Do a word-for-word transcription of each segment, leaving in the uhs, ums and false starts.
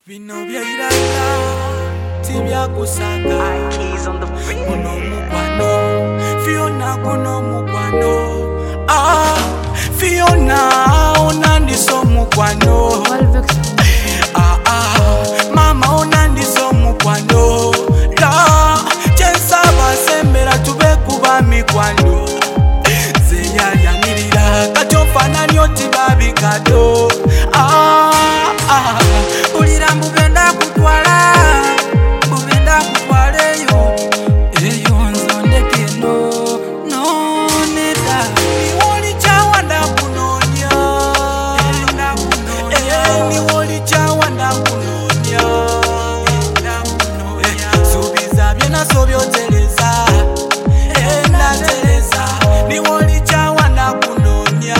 Vino vya irala, tibia kusaka. Kuno mukwano, Fiona kuno mukwano. Ah, Fiona onandiso mukwano. Ah ah, mama onandiso mukwano. La, chensa basembera tube kuba mikwano. Zeya yanirira, kachofana nyoti babi kado. Ah ah. Ulira mbubenda kutwala, mbubenda kutwala eyo, eyo nzondeke no, no neda. Niwoli chawanda kunonya, enda kunonya. Niwoli chawanda kunonya, enda kunonya. Subiza byena sobyo teleza, enda teleza. Niwoli chawanda kunonya.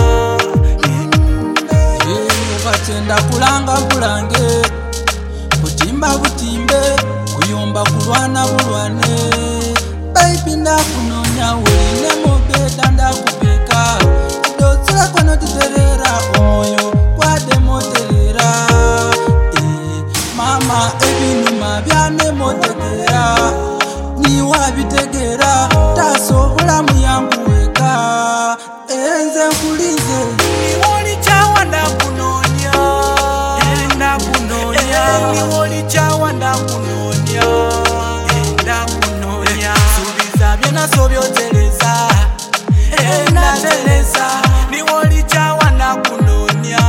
Batenda kulanga kulange, butimba butimbe, kuyomba kulwana bulwane. Baby ndakunonya uline mubeda ndakupeka, kidotsera kono titerera omoyo kwade moterera. Eh, mama ebinuma byane motegera, niwa bitegera, taso bulamu yangu weka. Enze nkulize niwoli chawanda kunonya, enda kunonya. Niwoli chawanda kunonya, enda kunonya. Subiza byena sobyo teleza, enda teleza. Niwoli chawanda kunonya.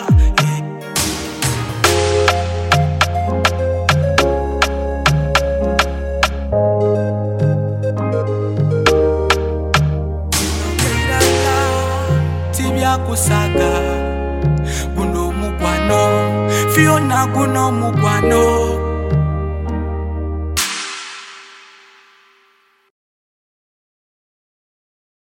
Tibia kusaka, kuno mukwano. Fiona kuno mukwano.